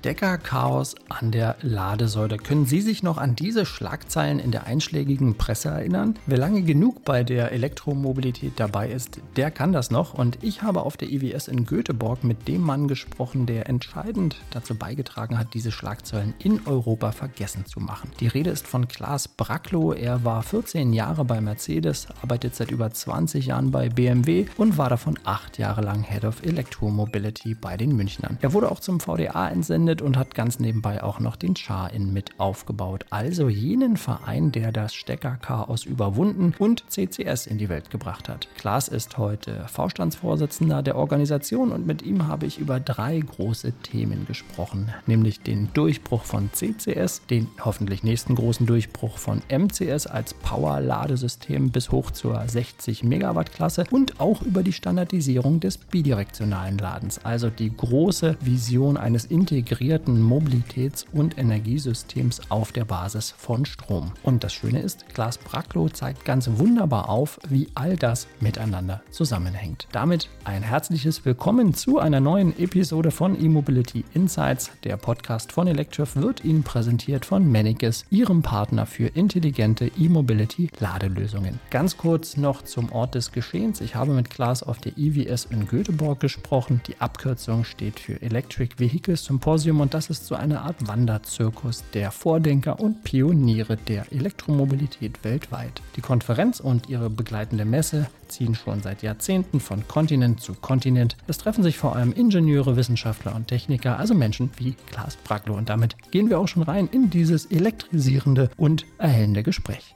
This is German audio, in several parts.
Steckerchaos an der Ladesäule. Können Sie sich noch an diese Schlagzeilen in der einschlägigen Presse erinnern? Wer lange genug bei der Elektromobilität dabei ist, der kann das noch. Und ich habe auf der IWS in Göteborg mit dem Mann gesprochen, der entscheidend dazu beigetragen hat, diese Schlagzeilen in Europa vergessen zu machen. Die Rede ist von Klaas Bracklow. Er war 14 Jahre bei Mercedes, arbeitet seit über 20 Jahren bei BMW und war davon 8 Jahre lang Head of Electromobility bei den Münchnern. Er wurde auch zum VDA entsendet und hat ganz nebenbei auch noch den Char-In mit aufgebaut. Also jenen Verein, der das Steckerchaos überwunden und CCS in die Welt gebracht hat. Klaas ist heute Vorstandsvorsitzender der Organisation und mit ihm habe ich über 3 große Themen gesprochen, nämlich den Durchbruch von CCS, den hoffentlich nächsten großen Durchbruch von MCS als Power-Ladesystem bis hoch zur 60 Megawatt Klasse und auch über die Standardisierung des bidirektionalen Ladens, also die große Vision eines integrierten Mobilitäts- und Energiesystems auf der Basis von Strom. Und das Schöne ist, Klaas Bracklow zeigt ganz wunderbar auf, wie all das miteinander zusammenhängt. Damit ein herzliches Willkommen zu einer neuen Episode von E-Mobility Insights. Der Podcast von Electrif wird Ihnen präsentiert von Mennekes, Ihrem Partner für intelligente E-Mobility-Ladelösungen. Ganz kurz noch zum Ort des Geschehens. Ich habe mit Klaas auf der IWS in Göteborg gesprochen. Die Abkürzung steht für Electric Vehicles Symposium und das ist so eine Art Wanderzirkus der Vordenker und Pioniere der Elektromobilität weltweit. Die Konferenz und ihre begleitende Messe ziehen schon seit Jahrzehnten von Kontinent zu Kontinent. Es treffen sich vor allem Ingenieure, Wissenschaftler und Techniker, also Menschen wie Klaas Bracklow. Und damit gehen wir auch schon rein in dieses elektrisierende und erhellende Gespräch.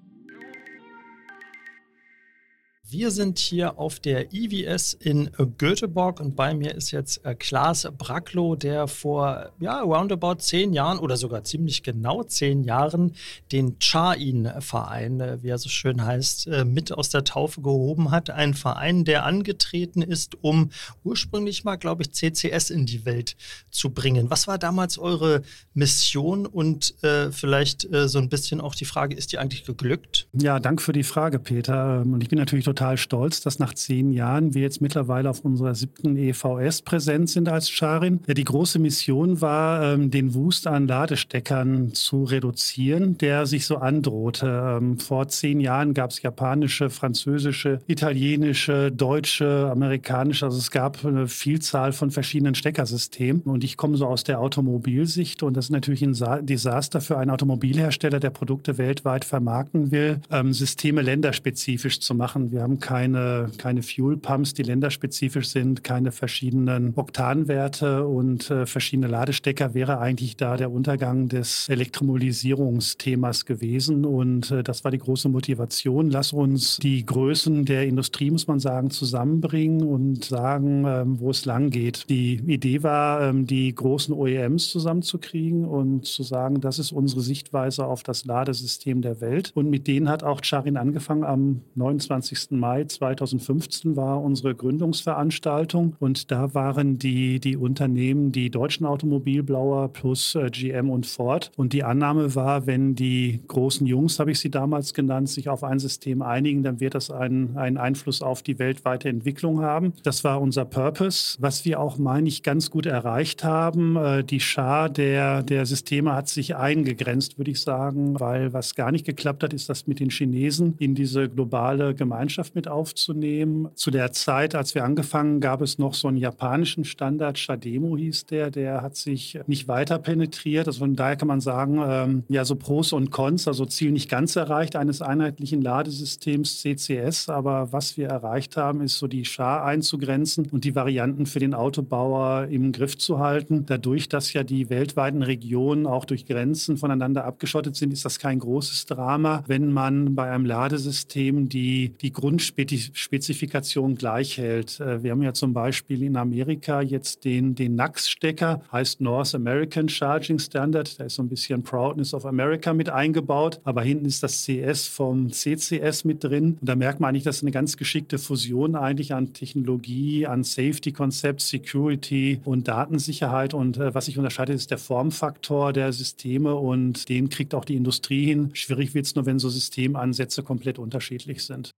Wir sind hier auf der IWS in Göteborg und bei mir ist jetzt Klaas Bracklow, der vor roundabout 10 Jahren oder sogar ziemlich genau 10 Jahren den Char-In-Verein, wie er so schön heißt, mit aus der Taufe gehoben hat. Ein Verein, der angetreten ist, um ursprünglich mal, glaube ich, CCS in die Welt zu bringen. Was war damals eure Mission und vielleicht so ein bisschen auch die Frage, ist die eigentlich geglückt? Ja, danke für die Frage, Peter. Und ich bin natürlich total stolz, dass nach 10 Jahren wir jetzt mittlerweile auf unserer 7. EVS präsent sind als Char-In. Ja, die große Mission war, den Wust an Ladesteckern zu reduzieren, der sich so androhte. Vor 10 Jahren gab es japanische, französische, italienische, deutsche, amerikanische. Also es gab eine Vielzahl von verschiedenen Steckersystemen. Und ich komme so aus der Automobilsicht und das ist natürlich ein Desaster für einen Automobilhersteller, der Produkte weltweit vermarkten will, Systeme länderspezifisch zu machen. Wir haben keine Fuel Pumps, die länderspezifisch sind, keine verschiedenen Oktanwerte und verschiedene Ladestecker wäre eigentlich da der Untergang des Elektromobilisierungsthemas gewesen. Und das war die große Motivation. Lass uns die Größen der Industrie, muss man sagen, zusammenbringen und sagen, wo es lang geht. Die Idee war, die großen OEMs zusammenzukriegen und zu sagen, das ist unsere Sichtweise auf das Ladesystem der Welt. Und mit denen hat auch Char-In angefangen. Am 29. Mai 2015 war unsere Gründungsveranstaltung und da waren die Unternehmen, die deutschen Automobilbauer plus GM und Ford. Und die Annahme war, wenn die großen Jungs, habe ich sie damals genannt, sich auf ein System einigen, dann wird das einen Einfluss auf die weltweite Entwicklung haben. Das war unser Purpose, was wir auch, meine ich, ganz gut erreicht haben. Die Schar der Systeme hat sich eingegrenzt, würde ich sagen, weil was gar nicht geklappt hat, ist das mit den Chinesen in diese globale Gemeinschaft mit aufzunehmen. Zu der Zeit, als wir angefangen, gab es noch so einen japanischen Standard, Shademo hieß der hat sich nicht weiter penetriert. Also von daher kann man sagen, so Pros und Cons, also Ziel nicht ganz erreicht eines einheitlichen Ladesystems CCS, aber was wir erreicht haben, ist so die Schar einzugrenzen und die Varianten für den Autobauer im Griff zu halten. Dadurch, dass ja die weltweiten Regionen auch durch Grenzen voneinander abgeschottet sind, ist das kein großes Drama, wenn man bei einem Ladesystem die Grundspezifikation gleich hält. Wir haben ja zum Beispiel in Amerika jetzt den NACS-Stecker, heißt North American Charging Standard. Da ist so ein bisschen Proudness of America mit eingebaut, aber hinten ist das CS vom CCS mit drin. Und da merkt man eigentlich, dass eine ganz geschickte Fusion eigentlich an Technologie, an Safety-Konzept, Security und Datensicherheit. Und was sich unterscheidet, ist der Formfaktor der Systeme und den kriegt auch die Industrie hin. Schwierig wird es nur, wenn so Systemansätze komplett unterschiedlich sind.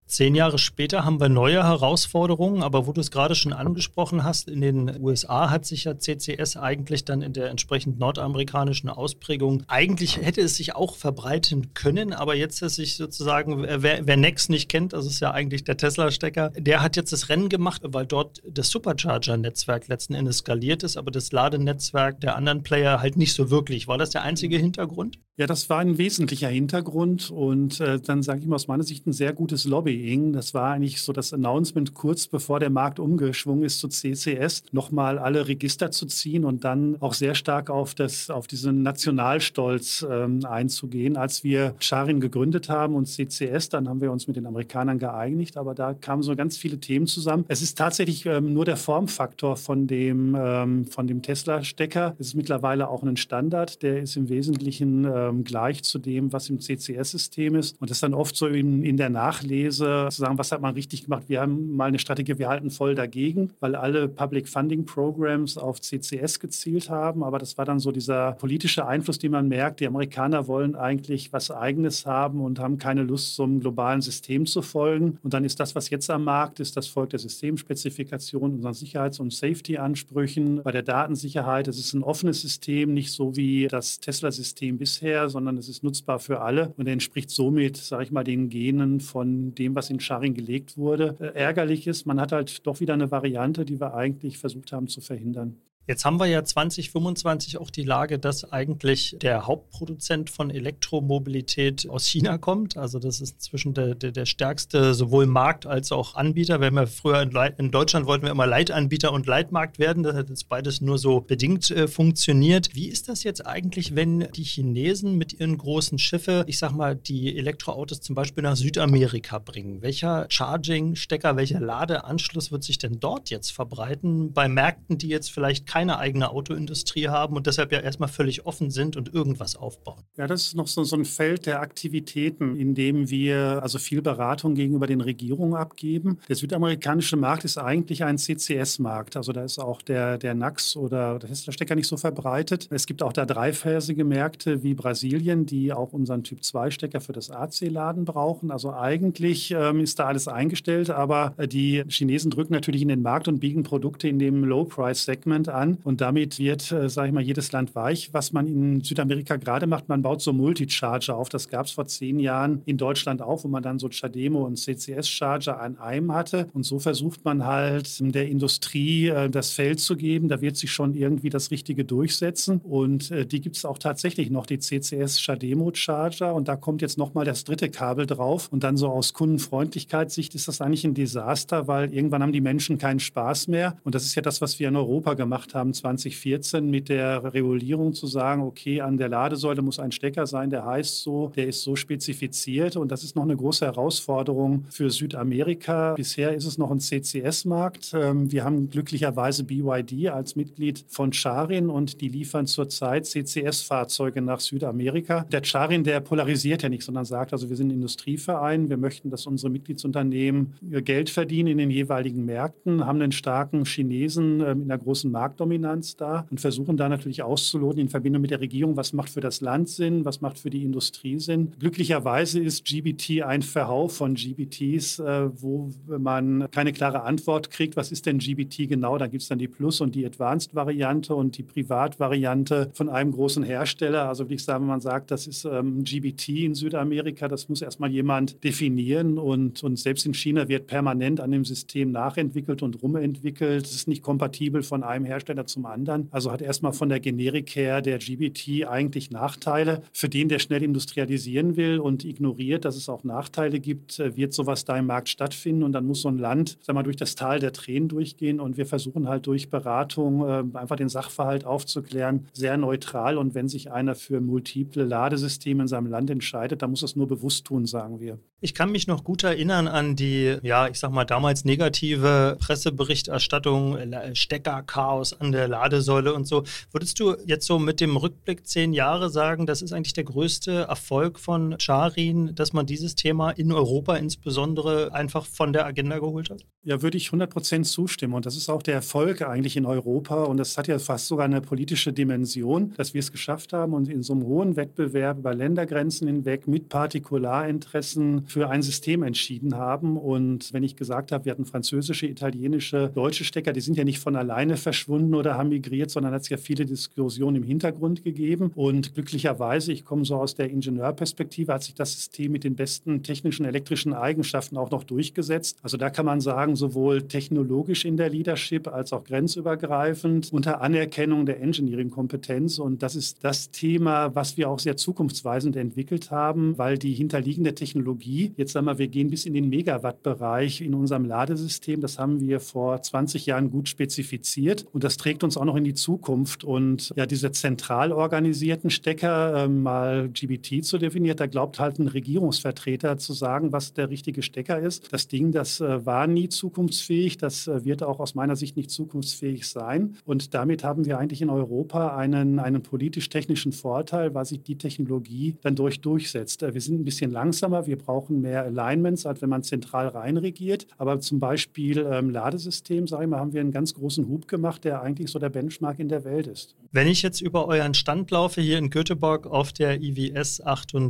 10 Jahre später haben wir neue Herausforderungen, aber wo du es gerade schon angesprochen hast, in den USA hat sich ja CCS eigentlich dann in der entsprechend nordamerikanischen Ausprägung, eigentlich hätte es sich auch verbreiten können, aber jetzt ist sich sozusagen, wer NEX nicht kennt, das ist ja eigentlich der Tesla-Stecker, der hat jetzt das Rennen gemacht, weil dort das Supercharger-Netzwerk letzten Endes skaliert ist, aber das Ladenetzwerk der anderen Player halt nicht so wirklich. War das der einzige Hintergrund? Ja, das war ein wesentlicher Hintergrund und dann sage ich mal aus meiner Sicht ein sehr gutes Lobbying. Das war eigentlich so das Announcement kurz bevor der Markt umgeschwungen ist zu CCS, nochmal alle Register zu ziehen und dann auch sehr stark auf diesen Nationalstolz einzugehen. Als wir Charin gegründet haben und CCS, dann haben wir uns mit den Amerikanern geeinigt, aber da kamen so ganz viele Themen zusammen. Es ist tatsächlich nur der Formfaktor von dem Tesla-Stecker. Es ist mittlerweile auch ein Standard, der ist im Wesentlichen gleich zu dem, was im CCS-System ist. Und das ist dann oft so in der Nachlese zu sagen, was hat man richtig gemacht? Wir haben mal eine Strategie, wir halten voll dagegen, weil alle Public Funding Programs auf CCS gezielt haben. Aber das war dann so dieser politische Einfluss, den man merkt, die Amerikaner wollen eigentlich was Eigenes haben und haben keine Lust, so einem globalen System zu folgen. Und dann ist das, was jetzt am Markt ist, das folgt der Systemspezifikation, unseren Sicherheits- und Safety-Ansprüchen. Bei der Datensicherheit, es ist ein offenes System, nicht so wie das Tesla-System bisher, sondern es ist nutzbar für alle und entspricht somit, sage ich mal, den Genen von dem, was in Charin gelegt wurde. Ärgerlich ist, man hat halt doch wieder eine Variante, die wir eigentlich versucht haben zu verhindern. Jetzt haben wir ja 2025 auch die Lage, dass eigentlich der Hauptproduzent von Elektromobilität aus China kommt. Also das ist inzwischen der stärkste sowohl Markt als auch Anbieter. Wir haben ja früher in Deutschland wollten wir immer Leitanbieter und Leitmarkt werden. Das hat jetzt beides nur so bedingt funktioniert. Wie ist das jetzt eigentlich, wenn die Chinesen mit ihren großen Schiffe, ich sag mal, die Elektroautos zum Beispiel nach Südamerika bringen? Welcher Charging-Stecker, welcher Ladeanschluss wird sich denn dort jetzt verbreiten bei Märkten, die jetzt vielleicht keine eigene Autoindustrie haben und deshalb ja erstmal völlig offen sind und irgendwas aufbauen? Ja, das ist noch so ein Feld der Aktivitäten, in dem wir also viel Beratung gegenüber den Regierungen abgeben. Der südamerikanische Markt ist eigentlich ein CCS-Markt. Also da ist auch der NAX oder der Tesla-Stecker nicht so verbreitet. Es gibt auch da dreiphasige Märkte wie Brasilien, die auch unseren Typ-2-Stecker für das AC-Laden brauchen. Also eigentlich ist da alles eingestellt, aber die Chinesen drücken natürlich in den Markt und biegen Produkte in dem Low-Price-Segment an. Und damit wird, sage ich mal, jedes Land weich. Was man in Südamerika gerade macht, man baut so Multicharger auf. Das gab es vor 10 Jahren in Deutschland auch, wo man dann so CHAdeMO und CCS-Charger an einem hatte. Und so versucht man halt der Industrie das Feld zu geben. Da wird sich schon irgendwie das Richtige durchsetzen. Und die gibt es auch tatsächlich noch, die CCS-CHAdeMO-Charger. Und da kommt jetzt nochmal das dritte Kabel drauf. Und dann so aus Kundenfreundlichkeitssicht ist das eigentlich ein Desaster, weil irgendwann haben die Menschen keinen Spaß mehr. Und das ist ja das, was wir in Europa gemacht haben 2014 mit der Regulierung zu sagen, okay, an der Ladesäule muss ein Stecker sein, der heißt so, der ist so spezifiziert und das ist noch eine große Herausforderung für Südamerika. Bisher ist es noch ein CCS-Markt. Wir haben glücklicherweise BYD als Mitglied von Charin und die liefern zurzeit CCS-Fahrzeuge nach Südamerika. Der Charin, der polarisiert ja nicht, sondern sagt, also wir sind ein Industrieverein, wir möchten, dass unsere Mitgliedsunternehmen Geld verdienen in den jeweiligen Märkten, haben einen starken Chinesen in der großen Marktdominanz da und versuchen da natürlich auszuloten in Verbindung mit der Regierung, was macht für das Land Sinn, was macht für die Industrie Sinn. Glücklicherweise ist GBT ein Verhau von GBTs, wo man keine klare Antwort kriegt, was ist denn GBT genau? Da gibt es dann die Plus- und die Advanced-Variante und die Privat-Variante von einem großen Hersteller. Also würde ich sagen, wenn man sagt, das ist GBT in Südamerika, das muss erstmal jemand definieren und selbst in China wird permanent an dem System nachentwickelt und rumentwickelt. Es ist nicht kompatibel von einem Hersteller zum anderen. Also hat erstmal von der Generik her der GBT eigentlich Nachteile. Für den, der schnell industrialisieren will und ignoriert, dass es auch Nachteile gibt, wird sowas da im Markt stattfinden und dann muss so ein Land, sag mal, durch das Tal der Tränen durchgehen und wir versuchen halt durch Beratung einfach den Sachverhalt aufzuklären, sehr neutral und wenn sich einer für multiple Ladesysteme in seinem Land entscheidet, dann muss es nur bewusst tun, sagen wir. Ich kann mich noch gut erinnern an die, ja, ich sag mal, damals negative Presseberichterstattung, Steckerchaos, an der Ladesäule und so. Würdest du jetzt so mit dem Rückblick 10 Jahre sagen, das ist eigentlich der größte Erfolg von Charin, dass man dieses Thema in Europa insbesondere einfach von der Agenda geholt hat? Ja, würde ich 100% zustimmen. Und das ist auch der Erfolg eigentlich in Europa. Und das hat ja fast sogar eine politische Dimension, dass wir es geschafft haben und in so einem hohen Wettbewerb über Ländergrenzen hinweg mit Partikularinteressen für ein System entschieden haben. Und wenn ich gesagt habe, wir hatten französische, italienische, deutsche Stecker, die sind ja nicht von alleine verschwunden oder haben migriert, sondern hat es ja viele Diskussionen im Hintergrund gegeben. Und glücklicherweise, ich komme so aus der Ingenieurperspektive, hat sich das System mit den besten technischen, elektrischen Eigenschaften auch noch durchgesetzt. Also da kann man sagen, sowohl technologisch in der Leadership als auch grenzübergreifend unter Anerkennung der Engineering-Kompetenz. Und das ist das Thema, was wir auch sehr zukunftsweisend entwickelt haben, weil die hinterliegende Technologie, jetzt sagen wir, wir gehen bis in den Megawatt-Bereich in unserem Ladesystem, das haben wir vor 20 Jahren gut spezifiziert und das trägt uns auch noch in die Zukunft. Und ja, diese zentral organisierten Stecker, mal GBT zu definieren, da glaubt halt ein Regierungsvertreter zu sagen, was der richtige Stecker ist. Das Ding, das war nie zukunftsfähig, das wird auch aus meiner Sicht nicht zukunftsfähig sein. Und damit haben wir eigentlich in Europa einen politisch-technischen Vorteil, weil sich die Technologie dann durchsetzt. Wir sind ein bisschen langsamer, wir brauchen mehr Alignments, als wenn man zentral reinregiert. Aber zum Beispiel Ladesystem, sage ich mal, haben wir einen ganz großen Hub gemacht, der eigentlich so der Benchmark in der Welt ist. Wenn ich jetzt über euren Stand laufe, hier in Göteborg auf der IWS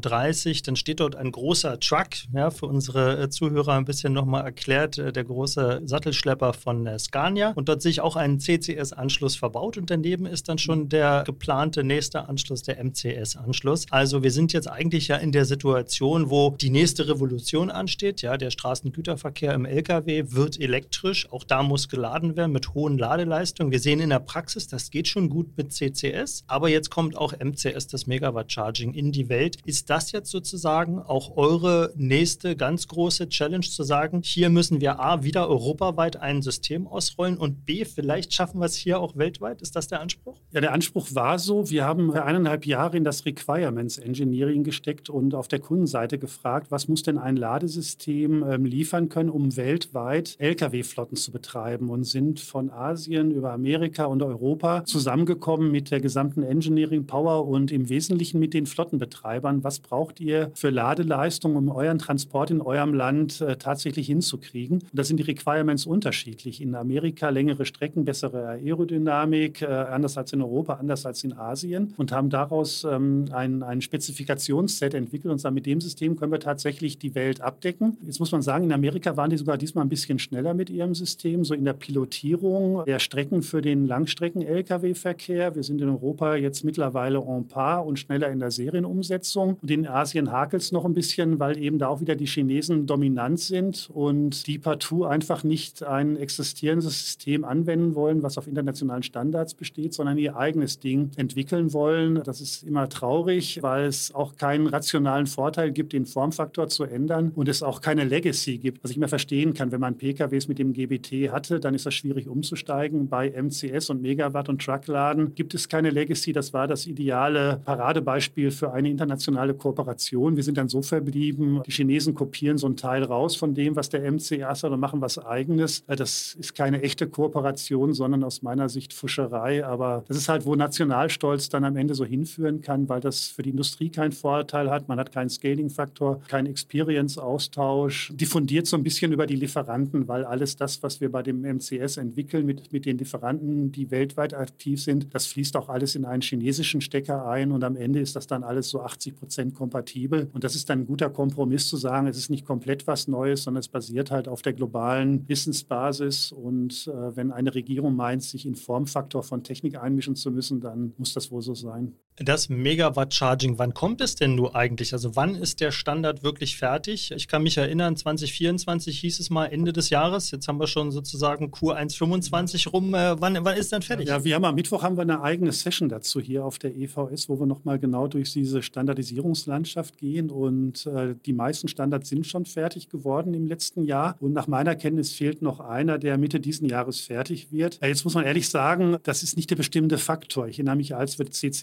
38, dann steht dort ein großer Truck, ja, für unsere Zuhörer ein bisschen nochmal erklärt, der große Sattelschlepper von Scania. Und dort sehe ich auch einen CCS-Anschluss verbaut und daneben ist dann schon der geplante nächste Anschluss, der MCS-Anschluss. Also wir sind jetzt eigentlich ja in der Situation, wo die nächste Revolution ansteht. Ja, der Straßengüterverkehr im LKW wird elektrisch. Auch da muss geladen werden mit hohen Ladeleistungen. Wir sehen in der Praxis, das geht schon gut mit CCS, aber jetzt kommt auch MCS, das Megawatt Charging, in die Welt. Ist das jetzt sozusagen auch eure nächste ganz große Challenge, zu sagen, hier müssen wir A, wieder europaweit ein System ausrollen und B, vielleicht schaffen wir es hier auch weltweit? Ist das der Anspruch? Ja, der Anspruch war so. Wir haben für 1,5 Jahre in das Requirements Engineering gesteckt und auf der Kundenseite gefragt, was muss denn ein Ladesystem liefern können, um weltweit Lkw-Flotten zu betreiben, und sind von Asien über Amerika und Europa zusammengekommen mit der gesamten Engineering Power und im Wesentlichen mit den Flottenbetreibern. Was braucht ihr für Ladeleistung, um euren Transport in eurem Land tatsächlich hinzukriegen? Und da sind die Requirements unterschiedlich. In Amerika längere Strecken, bessere Aerodynamik, anders als in Europa, anders als in Asien, und haben daraus ein Spezifikationsset entwickelt und sagen, mit dem System können wir tatsächlich die Welt abdecken. Jetzt muss man sagen, in Amerika waren die sogar diesmal ein bisschen schneller mit ihrem System, so in der Pilotierung der Strecken für den Langstrecken-Lkw-Verkehr. Wir sind in Europa jetzt mittlerweile en par und schneller in der Serienumsetzung. Und in Asien hakelt es noch ein bisschen, weil eben da auch wieder die Chinesen dominant sind und die partout einfach nicht ein existierendes System anwenden wollen, was auf internationalen Standards besteht, sondern ihr eigenes Ding entwickeln wollen. Das ist immer traurig, weil es auch keinen rationalen Vorteil gibt, den Formfaktor zu ändern, und es auch keine Legacy gibt. Was ich mir verstehen kann, wenn man PKWs mit dem GBT hatte, dann ist das schwierig umzusteigen. Bei MCS und Megawatt und Truckladen gibt es keine Legacy. Das war das ideale Paradebeispiel für eine internationale Kooperation. Wir sind dann so verblieben, die Chinesen kopieren so einen Teil raus von dem, was der MCS hat, und machen was Eigenes. Das ist keine echte Kooperation, sondern aus meiner Sicht Fuscherei. Aber das ist halt, wo Nationalstolz dann am Ende so hinführen kann, weil das für die Industrie keinen Vorteil hat. Man hat keinen Scaling-Faktor, keinen Experience-Austausch. Diffundiert so ein bisschen über die Lieferanten, weil alles das, was wir bei dem MCS entwickeln mit den Lieferanten, die weltweit aktiv sind, das fließt auch alles in einen chinesischen Stecker ein, und am Ende ist das dann alles so 80% kompatibel. Und das ist dann ein guter Kompromiss zu sagen, es ist nicht komplett was Neues, sondern es basiert halt auf der globalen Wissensbasis. Und wenn eine Regierung meint, sich in Formfaktor von Technik einmischen zu müssen, dann muss das wohl so sein. Das Megawatt-Charging, wann kommt es denn nur eigentlich? Also wann ist der Standard wirklich fertig? Ich kann mich erinnern, 2024 hieß es mal Ende des Jahres. Jetzt haben wir schon sozusagen Q1 25 rum. Wann ist denn fertig? Ja, wir haben am Mittwoch eine eigene Session dazu hier auf der EVS, wo wir nochmal genau durch diese Standardisierungslandschaft gehen. Und die meisten Standards sind schon fertig geworden im letzten Jahr. Und nach meiner Kenntnis fehlt noch einer, der Mitte diesen Jahres fertig wird. Jetzt muss man ehrlich sagen, das ist nicht der bestimmende Faktor. Ich erinnere mich, als wir CCS eingeführt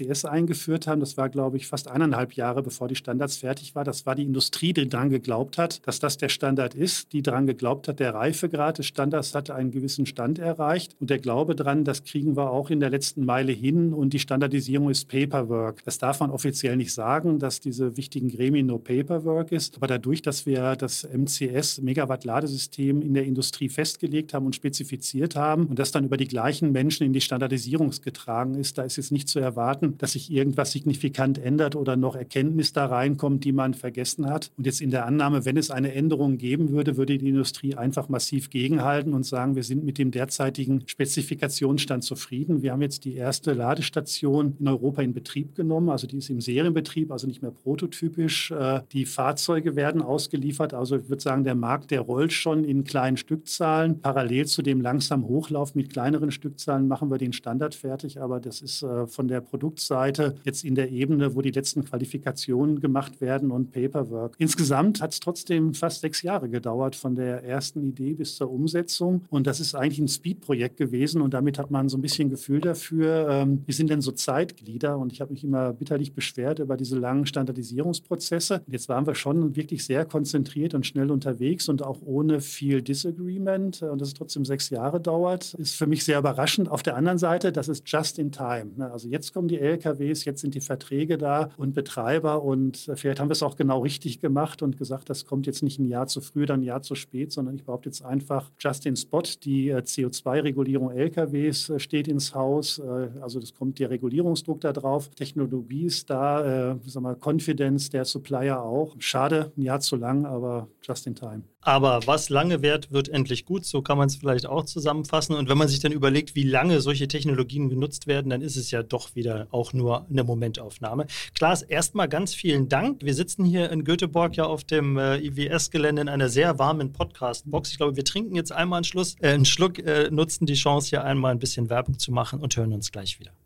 eingeführt haben. Das war, glaube ich, fast 1,5 Jahre, bevor die Standards fertig war. Das war die Industrie, die daran geglaubt hat, dass das der Standard ist, die daran geglaubt hat, der Reifegrad des Standards hatte einen gewissen Stand erreicht. Und der Glaube dran, das kriegen wir auch in der letzten Meile hin und die Standardisierung ist Paperwork. Das darf man offiziell nicht sagen, dass diese wichtigen Gremien nur Paperwork ist. Aber dadurch, dass wir das MCS, Megawatt-Ladesystem, in der Industrie festgelegt haben und spezifiziert haben und das dann über die gleichen Menschen in die Standardisierung getragen ist, da ist jetzt nicht zu erwarten, dass sich irgendwas signifikant ändert oder noch Erkenntnis da reinkommt, die man vergessen hat. Und jetzt in der Annahme, wenn es eine Änderung geben würde, würde die Industrie einfach massiv gegenhalten und sagen, wir sind mit dem derzeitigen Spezifikationsstand zufrieden. Wir haben jetzt die erste Ladestation in Europa in Betrieb genommen, also die ist im Serienbetrieb, also nicht mehr prototypisch. Die Fahrzeuge werden ausgeliefert, also ich würde sagen, der Markt, der rollt schon in kleinen Stückzahlen. Parallel zu dem langsamen Hochlauf mit kleineren Stückzahlen machen wir den Standard fertig, aber das ist von der Produktseite jetzt in der Ebene, wo die letzten Qualifikationen gemacht werden und Paperwork. Insgesamt hat es trotzdem fast 6 Jahre gedauert von der ersten Idee bis zur Umsetzung und das ist eigentlich ein Speed-Projekt gewesen und damit hat man so ein bisschen Gefühl dafür, wie sind denn so Zeitglieder und ich habe mich immer bitterlich beschwert über diese langen Standardisierungsprozesse. Jetzt waren wir schon wirklich sehr konzentriert und schnell unterwegs und auch ohne viel Disagreement und dass es trotzdem 6 Jahre dauert, ist für mich sehr überraschend. Auf der anderen Seite, das ist just in time. Also jetzt kommen die LKWs, jetzt sind die Verträge da und Betreiber und vielleicht haben wir es auch genau richtig gemacht und gesagt, das kommt jetzt nicht ein Jahr zu früh, dann ein Jahr zu spät, sondern ich behaupte jetzt einfach just in spot. Die CO2-Regulierung LKWs steht ins Haus, also das kommt der Regulierungsdruck da drauf, Technologie ist da, Confidence der Supplier auch. Schade, ein Jahr zu lang, aber just in time. Aber was lange währt, wird endlich gut. So kann man es vielleicht auch zusammenfassen. Und wenn man sich dann überlegt, wie lange solche Technologien genutzt werden, dann ist es ja doch wieder auch nur eine Momentaufnahme. Klaas, erstmal ganz vielen Dank. Wir sitzen hier in Göteborg ja auf dem IWS-Gelände in einer sehr warmen Podcast-Box. Ich glaube, wir trinken jetzt einmal einen Schluck, nutzen die Chance, hier einmal ein bisschen Werbung zu machen und hören uns gleich wieder.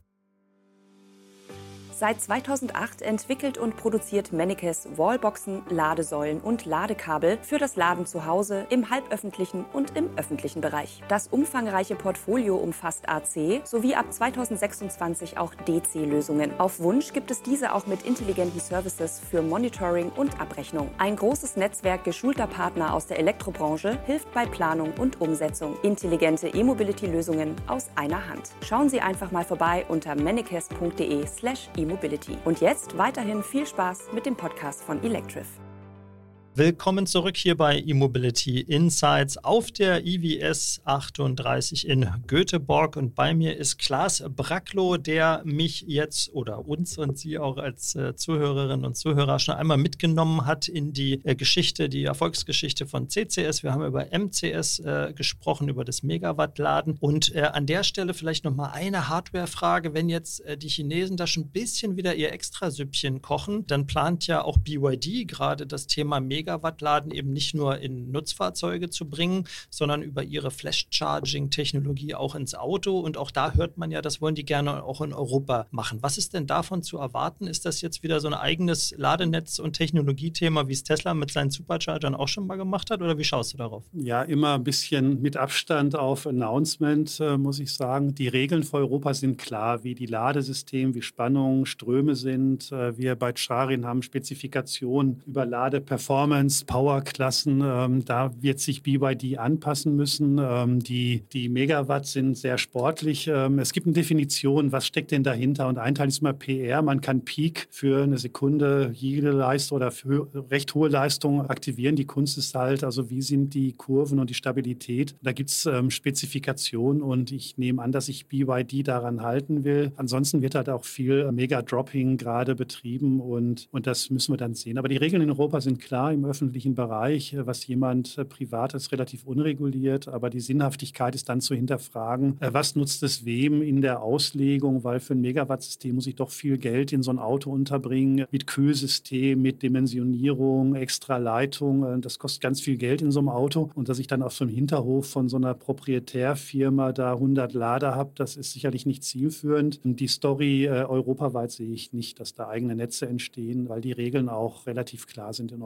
Seit 2008 entwickelt und produziert Mennekes Wallboxen, Ladesäulen und Ladekabel für das Laden zu Hause, im halböffentlichen und im öffentlichen Bereich. Das umfangreiche Portfolio umfasst AC sowie ab 2026 auch DC-Lösungen. Auf Wunsch gibt es diese auch mit intelligenten Services für Monitoring und Abrechnung. Ein großes Netzwerk geschulter Partner aus der Elektrobranche hilft bei Planung und Umsetzung. Intelligente E-Mobility-Lösungen aus einer Hand. Schauen Sie einfach mal vorbei unter mennekes.de/e-mobility. Und jetzt weiterhin viel Spaß mit dem Podcast von Electrif. Willkommen zurück hier bei E-Mobility Insights auf der IWS 38 in Göteborg und bei mir ist Klaas Brackloh, der mich jetzt oder uns und Sie auch als Zuhörerinnen und Zuhörer schon einmal mitgenommen hat in die Geschichte, die Erfolgsgeschichte von CCS. Wir haben über MCS gesprochen, über das Megawattladen und an der Stelle vielleicht nochmal eine Hardware-Frage. Wenn jetzt die Chinesen da schon ein bisschen wieder ihr Extrasüppchen kochen, dann plant ja auch BYD gerade das Thema Megawattladen eben nicht nur in Nutzfahrzeuge zu bringen, sondern über ihre Flash-Charging-Technologie auch ins Auto. Und auch da hört man ja, das wollen die gerne auch in Europa machen. Was ist denn davon zu erwarten? Ist das jetzt wieder so ein eigenes Ladenetz- und Technologiethema, wie es Tesla mit seinen Superchargern auch schon mal gemacht hat? Oder wie schaust du darauf? Ja, immer ein bisschen mit Abstand auf Announcement, muss ich sagen. Die Regeln für Europa sind klar, wie die Ladesysteme, wie Spannungen, Ströme sind. Wir bei Charin haben Spezifikationen über Ladeperformance, Powerklassen. Da wird sich BYD anpassen müssen. Die Megawatt sind sehr sportlich. Es gibt eine Definition, was steckt denn dahinter? Und ein Teil ist immer PR. Man kann Peak für eine Sekunde jede Leistung oder für recht hohe Leistung aktivieren. Die Kunst ist halt, also wie sind die Kurven und die Stabilität? Da gibt es Spezifikationen und ich nehme an, dass sich BYD daran halten will. Ansonsten wird halt auch viel Mega-Dropping gerade betrieben und das müssen wir dann sehen. Aber die Regeln in Europa sind klar im öffentlichen Bereich, was jemand Privates relativ unreguliert, aber die Sinnhaftigkeit ist dann zu hinterfragen, was nutzt es wem in der Auslegung, weil für ein Megawattsystem muss ich doch viel Geld in so ein Auto unterbringen, mit Kühlsystem, mit Dimensionierung, extra Leitung, das kostet ganz viel Geld in so einem Auto und dass ich dann auf so einem Hinterhof von so einer Proprietärfirma da 100 Lader habe, das ist sicherlich nicht zielführend. Und die Story europaweit sehe ich nicht, dass da eigene Netze entstehen, weil die Regeln auch relativ klar sind in Europa.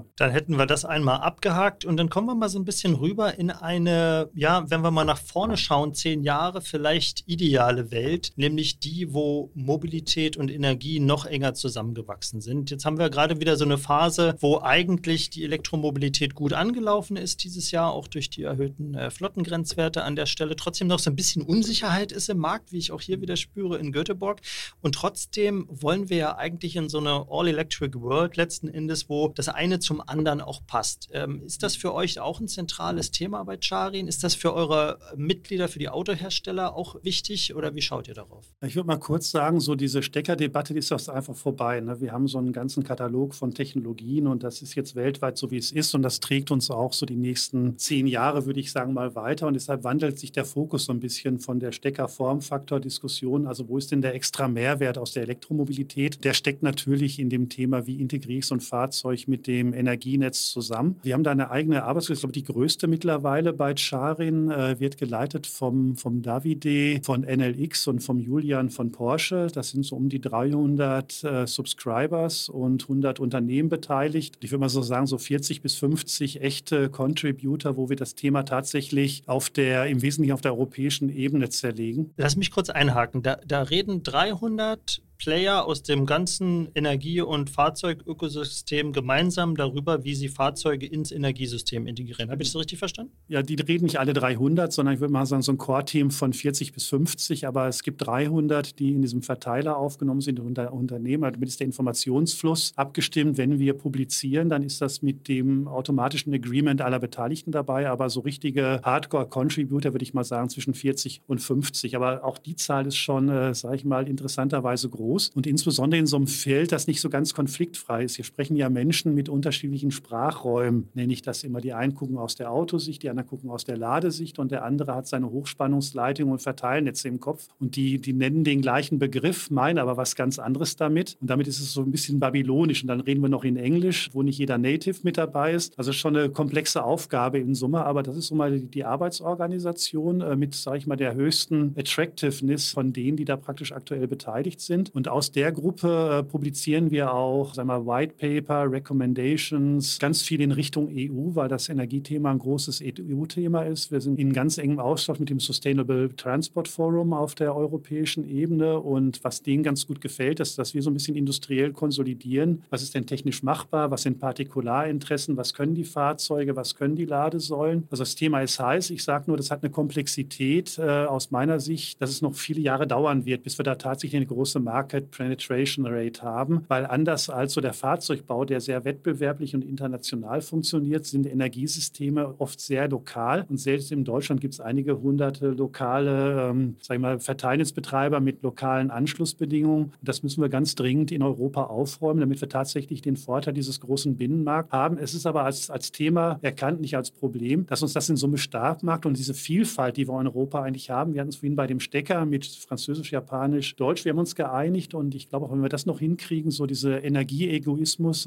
Dann hätten wir das einmal abgehakt und dann kommen wir mal so ein bisschen rüber in eine, ja, wenn wir mal nach vorne schauen, 10 Jahre vielleicht ideale Welt, nämlich die, wo Mobilität und Energie noch enger zusammengewachsen sind. Jetzt haben wir gerade wieder so eine Phase, wo eigentlich die Elektromobilität gut angelaufen ist dieses Jahr, auch durch die erhöhten Flottengrenzwerte an der Stelle. Trotzdem noch so ein bisschen Unsicherheit ist im Markt, wie ich auch hier wieder spüre in Göteborg. Und trotzdem wollen wir ja eigentlich in so eine All-Electric World letzten Endes, wo das eine zum anderen auch passt. Ist das für euch auch ein zentrales Thema bei Charin? Ist das für eure Mitglieder, für die Autohersteller auch wichtig oder wie schaut ihr darauf? Ich würde mal kurz sagen, so diese Steckerdebatte ist doch einfach vorbei. Ne? Wir haben so einen ganzen Katalog von Technologien und das ist jetzt weltweit so, wie es ist und das trägt uns auch so die nächsten 10 Jahre, würde ich sagen, mal weiter und deshalb wandelt sich der Fokus so ein bisschen von der Stecker-Formfaktor-Diskussion, also wo ist denn der extra Mehrwert aus der Elektromobilität? Der steckt natürlich in dem Thema, wie integriere ich so ein Fahrzeug mit dem Energienetz zusammen. Wir haben da eine eigene Arbeitsgruppe, ich glaube, die größte mittlerweile bei Charin, wird geleitet vom Davide von NLX und vom Julian von Porsche. Das sind so um die 300 Subscribers und 100 Unternehmen beteiligt. Ich würde mal so sagen, so 40 bis 50 echte Contributor, wo wir das Thema tatsächlich im Wesentlichen auf der europäischen Ebene zerlegen. Lass mich kurz einhaken. Da reden 300 Player aus dem ganzen Energie- und Fahrzeugökosystem gemeinsam darüber, wie sie Fahrzeuge ins Energiesystem integrieren. Habe ich das richtig verstanden? Ja, die reden nicht alle 300, sondern ich würde mal sagen, so ein Core-Team von 40 bis 50, aber es gibt 300, die in diesem Verteiler aufgenommen sind unter Unternehmen. Damit ist der Informationsfluss abgestimmt. Wenn wir publizieren, dann ist das mit dem automatischen Agreement aller Beteiligten dabei, aber so richtige Hardcore-Contributor, würde ich mal sagen, zwischen 40 und 50. Aber auch die Zahl ist schon, sage ich mal, interessanterweise groß. Und insbesondere in so einem Feld, das nicht so ganz konfliktfrei ist. Hier sprechen ja Menschen mit unterschiedlichen Sprachräumen, nenne ich das immer. Die einen gucken aus der Autosicht, die anderen gucken aus der Ladesicht und der andere hat seine Hochspannungsleitung und Verteilnetze im Kopf. Und die nennen den gleichen Begriff, meinen aber was ganz anderes damit. Und damit ist es so ein bisschen babylonisch. Und dann reden wir noch in Englisch, wo nicht jeder Native mit dabei ist. Also schon eine komplexe Aufgabe in Summe. Aber das ist so mal die Arbeitsorganisation mit, sage ich mal, der höchsten Attractiveness von denen, die da praktisch aktuell beteiligt sind. Und aus der Gruppe publizieren wir auch, sagen wir, White Paper, Recommendations, ganz viel in Richtung EU, weil das Energiethema ein großes EU-Thema ist. Wir sind in ganz engem Austausch mit dem Sustainable Transport Forum auf der europäischen Ebene. Und was denen ganz gut gefällt, ist, dass wir so ein bisschen industriell konsolidieren. Was ist denn technisch machbar? Was sind Partikularinteressen? Was können die Fahrzeuge? Was können die Ladesäulen? Also das Thema ist heiß. Ich sage nur, das hat eine Komplexität aus meiner Sicht, dass es noch viele Jahre dauern wird, bis wir da tatsächlich eine große Market Penetration Rate haben, weil anders als so der Fahrzeugbau, der sehr wettbewerblich und international funktioniert, sind Energiesysteme oft sehr lokal und selbst in Deutschland gibt es einige hunderte lokale, sag ich mal, Verteilnetzbetreiber mit lokalen Anschlussbedingungen. Und das müssen wir ganz dringend in Europa aufräumen, damit wir tatsächlich den Vorteil dieses großen Binnenmarkts haben. Es ist aber als Thema erkannt, nicht als Problem, dass uns das in Summe stark macht und diese Vielfalt, die wir in Europa eigentlich haben. Wir hatten es vorhin bei dem Stecker mit Französisch, Japanisch, Deutsch. Wir haben uns geeinigt und ich glaube, auch wenn wir das noch hinkriegen, so diese Energieegoismen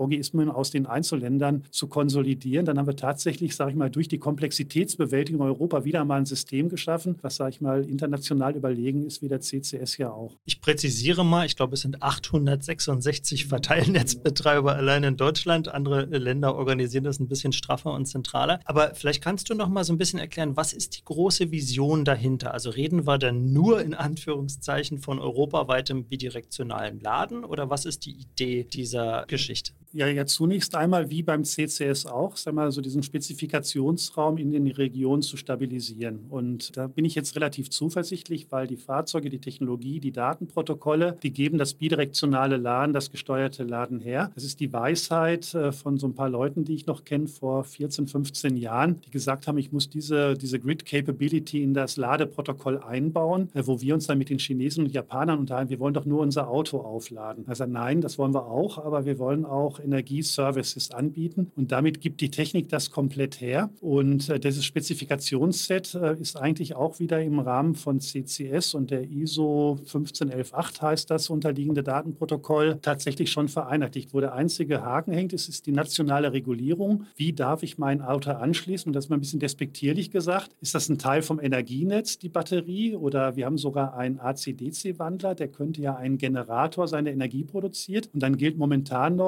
aus den Einzelländern zu konsolidieren, dann haben wir tatsächlich, sage ich mal, durch die Komplexitätsbewältigung in Europa wieder mal ein System geschaffen, was, sage ich mal, international überlegen ist, wie der CCS ja auch. Ich präzisiere mal, ich glaube, es sind 866 Verteilnetzbetreiber allein in Deutschland. Andere Länder organisieren das ein bisschen straffer und zentraler. Aber vielleicht kannst du noch mal so ein bisschen erklären, was ist die große Vision dahinter? Also reden wir dann nur in Anführungszeichen von europaweitem bidirektionalen Laden oder was ist die Idee dieser Geschichte? Ja, zunächst einmal wie beim CCS auch, sagen wir mal, so diesen Spezifikationsraum in den Regionen zu stabilisieren. Und da bin ich jetzt relativ zuversichtlich, weil die Fahrzeuge, die Technologie, die Datenprotokolle, die geben das bidirektionale Laden, das gesteuerte Laden her. Das ist die Weisheit von so ein paar Leuten, die ich noch kenne vor 14, 15 Jahren, die gesagt haben, ich muss diese Grid-Capability in das Ladeprotokoll einbauen, wo wir uns dann mit den Chinesen und Japanern unterhalten. Wir wollen doch nur unser Auto aufladen. Also nein, das wollen wir auch, aber wir wollen auch Energieservices anbieten und damit gibt die Technik das komplett her. Und dieses Spezifikationsset ist eigentlich auch wieder im Rahmen von CCS und der ISO 15118 heißt das unterliegende Datenprotokoll tatsächlich schon vereinheitlicht. Wo der einzige Haken hängt, ist die nationale Regulierung. Wie darf ich mein Auto anschließen? Und das ist mal ein bisschen despektierlich gesagt. Ist das ein Teil vom Energienetz, die Batterie? Oder wir haben sogar einen AC-DC-Wandler, der könnte ja einen Generator seine Energie produziert. Und dann gilt momentan noch,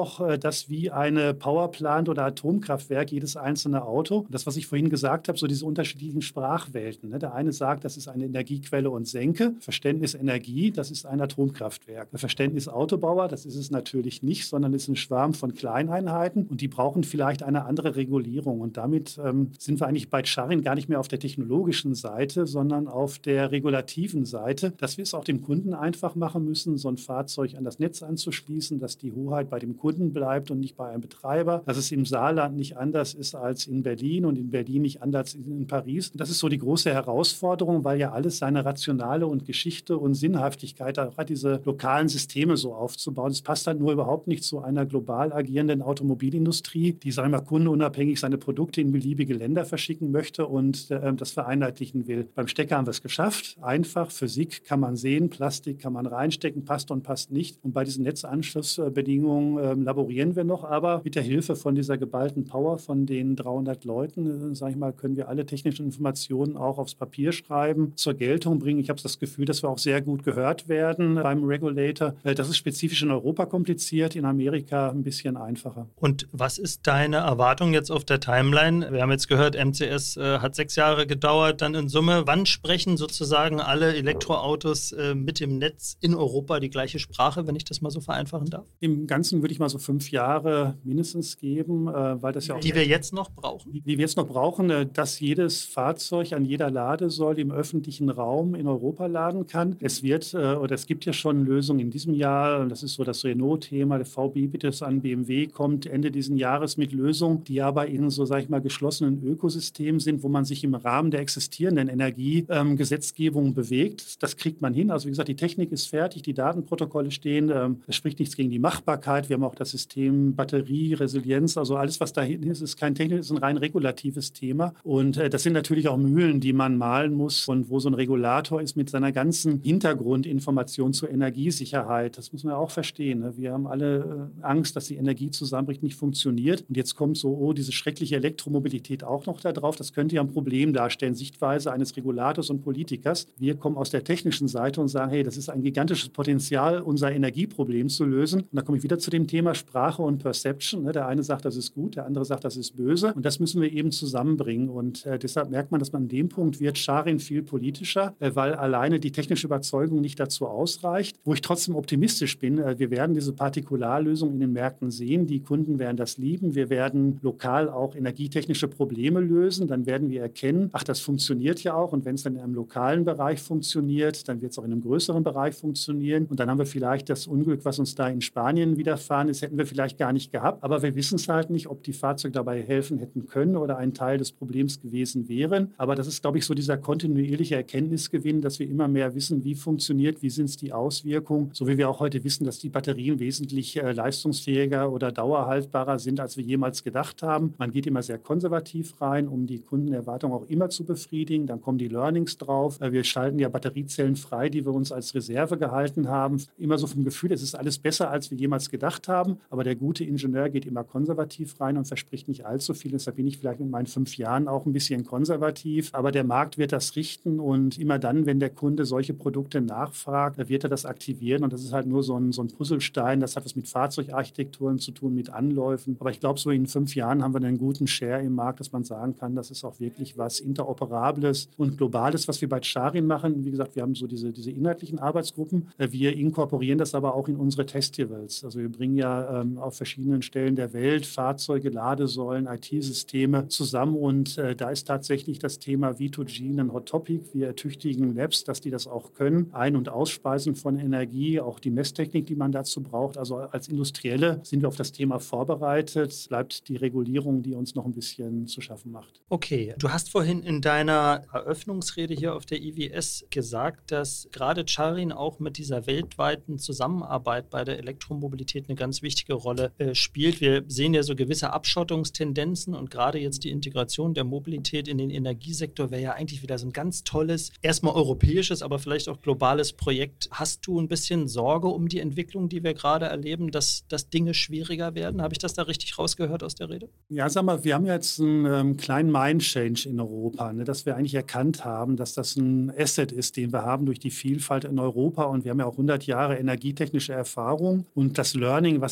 das wie eine Powerplant oder Atomkraftwerk, jedes einzelne Auto. Und das, was ich vorhin gesagt habe, so diese unterschiedlichen Sprachwelten. Ne? Der eine sagt, das ist eine Energiequelle und Senke. Verständnis Energie, das ist ein Atomkraftwerk. Verständnis Autobauer, das ist es natürlich nicht, sondern es ist ein Schwarm von Kleineinheiten und die brauchen vielleicht eine andere Regulierung. Und damit sind wir eigentlich bei Charin gar nicht mehr auf der technologischen Seite, sondern auf der regulativen Seite, dass wir es auch dem Kunden einfach machen müssen, so ein Fahrzeug an das Netz anzuschließen, dass die Hoheit bei dem Kunden bleibt und nicht bei einem Betreiber, dass es im Saarland nicht anders ist als in Berlin und in Berlin nicht anders als in Paris. Das ist so die große Herausforderung, weil ja alles seine rationale und Geschichte und Sinnhaftigkeit hat, diese lokalen Systeme so aufzubauen. Es passt halt nur überhaupt nicht zu einer global agierenden Automobilindustrie, die, sagen wir mal, kundenunabhängig seine Produkte in beliebige Länder verschicken möchte und das vereinheitlichen will. Beim Stecker haben wir es geschafft. Einfach, Physik kann man sehen, Plastik kann man reinstecken, passt und passt nicht. Und bei diesen Netzanschlussbedingungen laborieren wir noch, aber mit der Hilfe von dieser geballten Power von den 300 Leuten, sage ich mal, können wir alle technischen Informationen auch aufs Papier schreiben, zur Geltung bringen. Ich habe das Gefühl, dass wir auch sehr gut gehört werden beim Regulator. Das ist spezifisch in Europa kompliziert, in Amerika ein bisschen einfacher. Und was ist deine Erwartung jetzt auf der Timeline? Wir haben jetzt gehört, MCS hat 6 Jahre gedauert, dann in Summe. Wann sprechen sozusagen alle Elektroautos mit dem Netz in Europa die gleiche Sprache, wenn ich das mal so vereinfachen darf? Im Ganzen würde ich mal so 5 Jahre mindestens geben, weil das ja auch... Die wir jetzt noch brauchen? Die wir jetzt noch brauchen, dass jedes Fahrzeug an jeder Ladesäule im öffentlichen Raum in Europa laden kann. Es gibt ja schon Lösungen in diesem Jahr, das ist so das Renault-Thema, der VW bietet es an, BMW kommt Ende dieses Jahres mit Lösungen, die aber in so, sage ich mal, geschlossenen Ökosystemen sind, wo man sich im Rahmen der existierenden Energiegesetzgebung bewegt. Das kriegt man hin. Also wie gesagt, die Technik ist fertig, die Datenprotokolle stehen, es spricht nichts gegen die Machbarkeit. Wir haben auch das System Batterie, Resilienz, also alles, was dahinten ist kein technisches, ist ein rein regulatives Thema. Und das sind natürlich auch Mühlen, die man malen muss und wo so ein Regulator ist mit seiner ganzen Hintergrundinformation zur Energiesicherheit. Das muss man ja auch verstehen. Ne? Wir haben alle Angst, dass die Energie zusammenbricht, nicht funktioniert. Und jetzt kommt so, diese schreckliche Elektromobilität auch noch da drauf. Das könnte ja ein Problem darstellen, Sichtweise eines Regulators und Politikers. Wir kommen aus der technischen Seite und sagen, hey, das ist ein gigantisches Potenzial, unser Energieproblem zu lösen. Und da komme ich wieder zu dem Thema Sprache und Perception. Ne? Der eine sagt, das ist gut, der andere sagt, das ist böse. Und das müssen wir eben zusammenbringen. Und deshalb merkt man, dass man an dem Punkt wird Charin viel politischer, weil alleine die technische Überzeugung nicht dazu ausreicht. Wo ich trotzdem optimistisch bin, wir werden diese Partikularlösung in den Märkten sehen. Die Kunden werden das lieben. Wir werden lokal auch energietechnische Probleme lösen. Dann werden wir erkennen, ach, das funktioniert ja auch. Und wenn es dann in einem lokalen Bereich funktioniert, dann wird es auch in einem größeren Bereich funktionieren. Und dann haben wir vielleicht das Unglück, was uns da in Spanien widerfahren ist, hätten wir vielleicht gar nicht gehabt. Aber wir wissen es halt nicht, ob die Fahrzeuge dabei helfen hätten können oder ein Teil des Problems gewesen wären. Aber das ist, glaube ich, so dieser kontinuierliche Erkenntnisgewinn, dass wir immer mehr wissen, wie funktioniert, wie sind die Auswirkungen. So wie wir auch heute wissen, dass die Batterien wesentlich leistungsfähiger oder dauerhaltbarer sind, als wir jemals gedacht haben. Man geht immer sehr konservativ rein, um die Kundenerwartungen auch immer zu befriedigen. Dann kommen die Learnings drauf. Wir schalten ja Batteriezellen frei, die wir uns als Reserve gehalten haben. Immer so vom Gefühl, es ist alles besser, als wir jemals gedacht haben. Aber der gute Ingenieur geht immer konservativ rein und verspricht nicht allzu viel. Deshalb bin ich vielleicht mit meinen 5 Jahren auch ein bisschen konservativ. Aber der Markt wird das richten und immer dann, wenn der Kunde solche Produkte nachfragt, wird er das aktivieren. Und das ist halt nur so ein Puzzlestein. Das hat was mit Fahrzeugarchitekturen zu tun, mit Anläufen. Aber ich glaube, so in 5 Jahren haben wir einen guten Share im Markt, dass man sagen kann, das ist auch wirklich was Interoperables und Globales, was wir bei Charin machen. Wie gesagt, wir haben so diese inhaltlichen Arbeitsgruppen. Wir inkorporieren das aber auch in unsere Festivals. Also wir bringen ja auf verschiedenen Stellen der Welt Fahrzeuge, Ladesäulen, IT-Systeme zusammen. Und da ist tatsächlich das Thema V2G ein Hot Topic. Wir ertüchtigen Labs, dass die das auch können. Ein- und Ausspeisen von Energie, auch die Messtechnik, die man dazu braucht. Also als Industrielle sind wir auf das Thema vorbereitet. Bleibt die Regulierung, die uns noch ein bisschen zu schaffen macht. Okay, du hast vorhin in deiner Eröffnungsrede hier auf der IWS gesagt, dass gerade Charin auch mit dieser weltweiten Zusammenarbeit bei der Elektromobilität eine ganz wichtige Rolle spielt. Wir sehen ja so gewisse Abschottungstendenzen und gerade jetzt die Integration der Mobilität in den Energiesektor wäre ja eigentlich wieder so ein ganz tolles, erstmal europäisches, aber vielleicht auch globales Projekt. Hast du ein bisschen Sorge um die Entwicklung, die wir gerade erleben, dass Dinge schwieriger werden? Habe ich das da richtig rausgehört aus der Rede? Ja, sag mal, wir haben jetzt einen kleinen Mind-Change in Europa, ne, dass wir eigentlich erkannt haben, dass das ein Asset ist, den wir haben durch die Vielfalt in Europa. Und wir haben ja auch 100 Jahre energietechnische Erfahrung. Und das Learning, was wir jetzt aktuell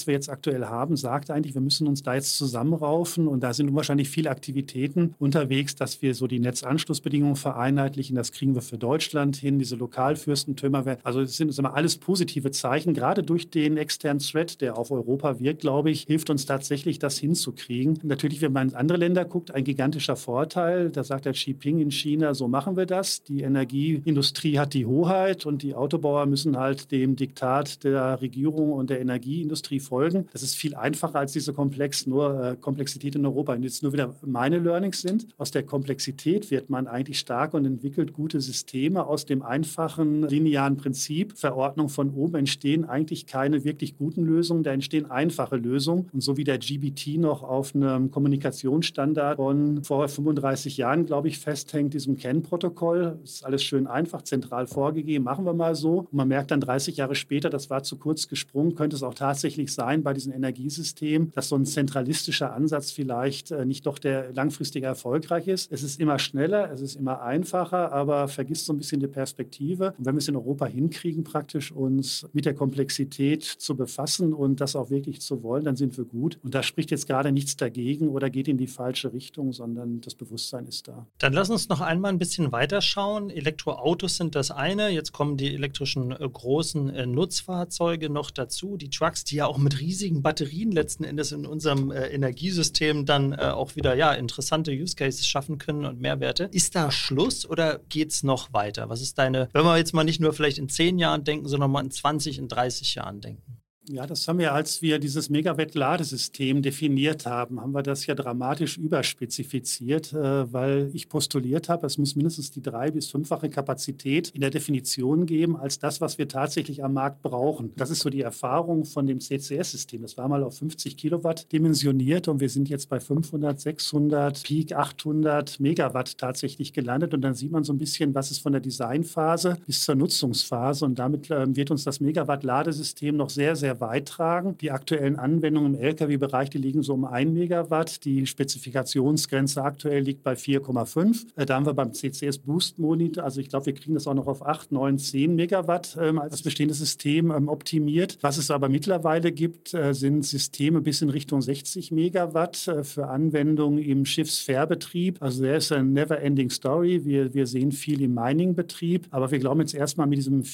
aktuell haben, sagt eigentlich, wir müssen uns da jetzt zusammenraufen und da sind wahrscheinlich viele Aktivitäten unterwegs, dass wir so die Netzanschlussbedingungen vereinheitlichen. Das kriegen wir für Deutschland hin, diese Lokalfürstentümer. Also es sind alles positive Zeichen. Gerade durch den externen Threat, der auf Europa wirkt, glaube ich, hilft uns tatsächlich, das hinzukriegen. Natürlich, wenn man in andere Länder guckt, ein gigantischer Vorteil. Da sagt der Xi Jinping in China, so machen wir das. Die Energieindustrie hat die Hoheit und die Autobauer müssen halt dem Diktat der Regierung und der Energieindustrie folgen. Das ist viel einfacher als diese Komplexität in Europa. Und jetzt nur wieder meine Learnings sind. Aus der Komplexität wird man eigentlich stark und entwickelt gute Systeme. Aus dem einfachen linearen Prinzip, Verordnung von oben, entstehen eigentlich keine wirklich guten Lösungen. Da entstehen einfache Lösungen. Und so wie der GBT noch auf einem Kommunikationsstandard von vor 35 Jahren, glaube ich, festhängt, diesem CAN-Protokoll, ist alles schön einfach, zentral vorgegeben, machen wir mal so. Und man merkt dann 30 Jahre später, das war zu kurz gesprungen, könnte es auch tatsächlich sein bei diesen Energiesystemen, dass so ein zentralistischer Ansatz vielleicht nicht doch der langfristige erfolgreich ist. Es ist immer schneller, es ist immer einfacher, aber vergisst so ein bisschen die Perspektive. Und wenn wir es in Europa hinkriegen, praktisch uns mit der Komplexität zu befassen und das auch wirklich zu wollen, dann sind wir gut. Und da spricht jetzt gerade nichts dagegen oder geht in die falsche Richtung, sondern das Bewusstsein ist da. Dann lass uns noch einmal ein bisschen weiterschauen. Elektroautos sind das eine. Jetzt kommen die elektrischen großen Nutzfahrzeuge noch dazu. Die Trucks, die ja auch mit riesigen Batterien letzten Endes in unserem Energiesystem dann auch wieder interessante Use Cases schaffen können und Mehrwerte. Ist da Schluss oder geht es noch weiter? Was ist wenn wir jetzt mal nicht nur vielleicht in 10 Jahren denken, sondern mal in 20, in 30 Jahren denken? Ja, das haben wir, als wir dieses Megawatt-Ladesystem definiert haben, haben wir das ja dramatisch überspezifiziert, weil ich postuliert habe, es muss mindestens die 3- bis 5-fache Kapazität in der Definition geben, als das, was wir tatsächlich am Markt brauchen. Das ist so die Erfahrung von dem CCS-System. Das war mal auf 50 Kilowatt dimensioniert und wir sind jetzt bei 500, 600, Peak 800 Megawatt tatsächlich gelandet. Und dann sieht man so ein bisschen, was ist von der Designphase bis zur Nutzungsphase. Und damit wird uns das Megawatt-Ladesystem noch sehr, sehr weit tragen. Die aktuellen Anwendungen im Lkw-Bereich, die liegen so um 1 Megawatt. Die Spezifikationsgrenze aktuell liegt bei 4,5. Da haben wir beim CCS Boost Monitor, also ich glaube, wir kriegen das auch noch auf 8, 9, 10 Megawatt als bestehendes System optimiert. Was es aber mittlerweile gibt, sind Systeme bis in Richtung 60 Megawatt für Anwendungen im Schiffsfährbetrieb. Also der ist eine never-ending story. Wir sehen viel im Mining-Betrieb, aber wir glauben jetzt erstmal mit diesem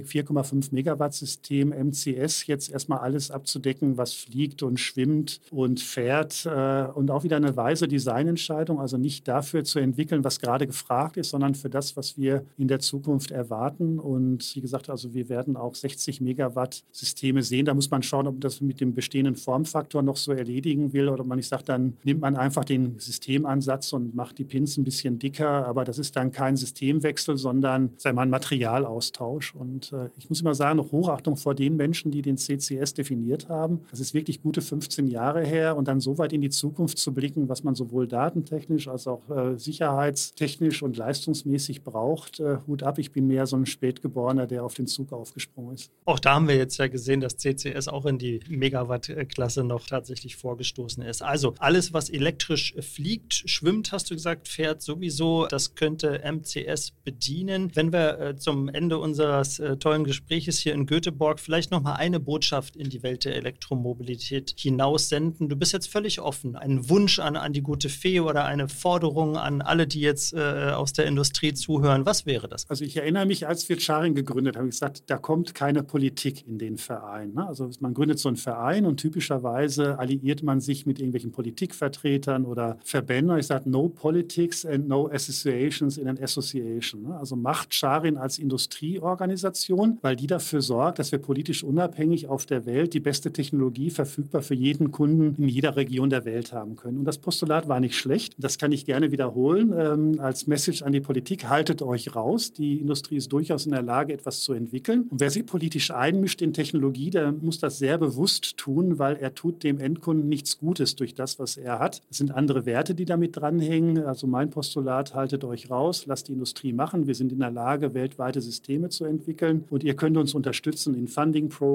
4,5 Megawatt-System MCS jetzt erstmal alles abzudecken, was fliegt und schwimmt und fährt und auch wieder eine weise Designentscheidung, also nicht dafür zu entwickeln, was gerade gefragt ist, sondern für das, was wir in der Zukunft erwarten. Und wie gesagt, also wir werden auch 60 Megawatt Systeme sehen. Da muss man schauen, ob man das mit dem bestehenden Formfaktor noch so erledigen will oder ob man nicht sagt, dann nimmt man einfach den Systemansatz und macht die Pins ein bisschen dicker, aber das ist dann kein Systemwechsel, sondern sagen wir mal ein Materialaustausch. Und ich muss immer sagen, noch Hochachtung vor den Menschen, die den CCS definiert haben. Das ist wirklich gute 15 Jahre her und dann so weit in die Zukunft zu blicken, was man sowohl datentechnisch als auch sicherheitstechnisch und leistungsmäßig braucht. Hut ab, ich bin mehr so ein Spätgeborener, der auf den Zug aufgesprungen ist. Auch da haben wir jetzt ja gesehen, dass CCS auch in die Megawatt-Klasse noch tatsächlich vorgestoßen ist. Also alles, was elektrisch fliegt, schwimmt, hast du gesagt, fährt sowieso, das könnte MCS bedienen. Wenn wir zum Ende unseres tollen Gespräches hier in Göteborg vielleicht noch mal eine Botschaft in die Welt der Elektromobilität hinaussenden. Du bist jetzt völlig offen. Ein Wunsch an die gute Fee oder eine Forderung an alle, die jetzt aus der Industrie zuhören. Was wäre das? Also ich erinnere mich, als wir Charing gegründet haben, habe ich gesagt, da kommt keine Politik in den Verein. Ne? Also man gründet so einen Verein und typischerweise alliiert man sich mit irgendwelchen Politikvertretern oder Verbänden. Ich sage, no politics and no associations in an association. Ne? Also macht Charing als Industrieorganisation, weil die dafür sorgt, dass wir politisch unabhängig auf der Welt die beste Technologie verfügbar für jeden Kunden in jeder Region der Welt haben können. Und das Postulat war nicht schlecht. Das kann ich gerne wiederholen als Message an die Politik. Haltet euch raus. Die Industrie ist durchaus in der Lage, etwas zu entwickeln. Und wer sich politisch einmischt in Technologie, der muss das sehr bewusst tun, weil er tut dem Endkunden nichts Gutes durch das, was er hat. Es sind andere Werte, die damit dranhängen. Also mein Postulat, haltet euch raus, lasst die Industrie machen. Wir sind in der Lage, weltweite Systeme zu entwickeln. Und ihr könnt uns unterstützen in Funding-Programs,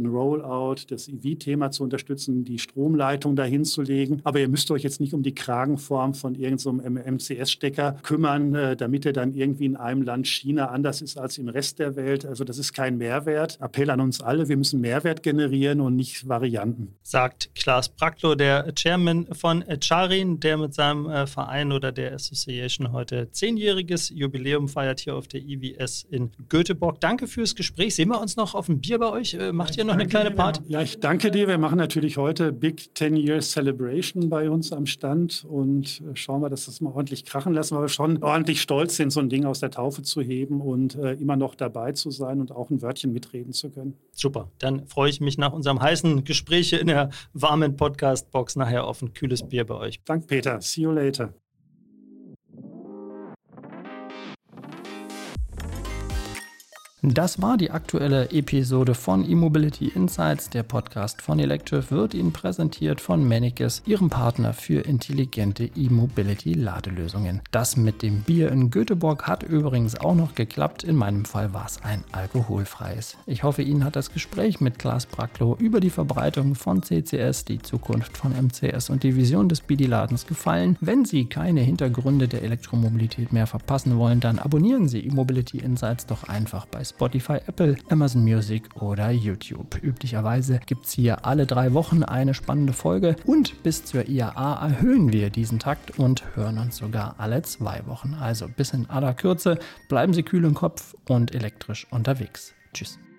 den Rollout, das EV-Thema zu unterstützen, die Stromleitung dahin zu legen. Aber ihr müsst euch jetzt nicht um die Kragenform von irgendeinem MCS-Stecker kümmern, damit er dann irgendwie in einem Land China anders ist als im Rest der Welt. Also das ist kein Mehrwert. Appell an uns alle, wir müssen Mehrwert generieren und nicht Varianten. Sagt Klaas Brackloh, der Chairman von Charin, der mit seinem Verein oder der Association heute 10-jähriges Jubiläum feiert hier auf der IWS in Göteborg. Danke fürs Gespräch. Sehen wir uns noch auf dem Bier bei euch? Macht ihr noch eine kleine Party? Ja, ich danke dir. Wir machen natürlich heute Big 10-Year Celebration bei uns am Stand und schauen wir, dass das mal ordentlich krachen lassen, weil wir schon ordentlich stolz sind, so ein Ding aus der Taufe zu heben und immer noch dabei zu sein und auch ein Wörtchen mitreden zu können. Super. Dann freue ich mich nach unserem heißen Gespräch in der warmen Podcast-Box nachher auf ein kühles Bier bei euch. Danke, Peter. See you later. Das war die aktuelle Episode von E-Mobility Insights. Der Podcast von Electriv wird Ihnen präsentiert von Mennekes, Ihrem Partner für intelligente E-Mobility-Ladelösungen. Das mit dem Bier in Göteborg hat übrigens auch noch geklappt. In meinem Fall war es ein alkoholfreies. Ich hoffe, Ihnen hat das Gespräch mit Klaas Brackloh über die Verbreitung von CCS, die Zukunft von MCS und die Vision des BD-Ladens gefallen. Wenn Sie keine Hintergründe der Elektromobilität mehr verpassen wollen, dann abonnieren Sie E-Mobility Insights doch einfach bei Spotify, Apple, Amazon Music oder YouTube. Üblicherweise gibt es hier alle 3 Wochen eine spannende Folge und bis zur IAA erhöhen wir diesen Takt und hören uns sogar alle 2 Wochen. Also bis in aller Kürze, bleiben Sie kühl im Kopf und elektrisch unterwegs. Tschüss.